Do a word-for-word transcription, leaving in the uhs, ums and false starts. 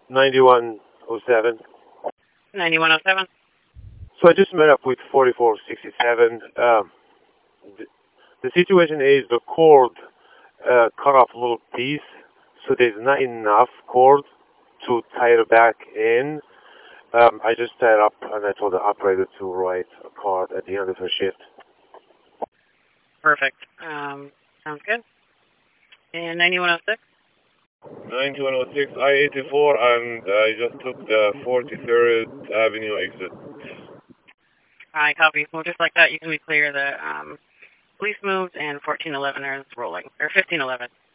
ninety-one oh seven. ninety-one oh seven. So I just met up with forty-four sixty-seven. Um, the, the situation is the cord uh, cut off a little piece, so there's not enough cord to tie it back in. Um, I just set up and I told the operator to write a card at the end of her shift. Perfect. Um, sounds good. And ninety-one oh six? ninety-one oh six I eighty-four, and I just took the forty-third Avenue exit. I copy. Well, just like that, you can be clear that um, police moved and fourteen eleven is rolling, or fifteen eleven.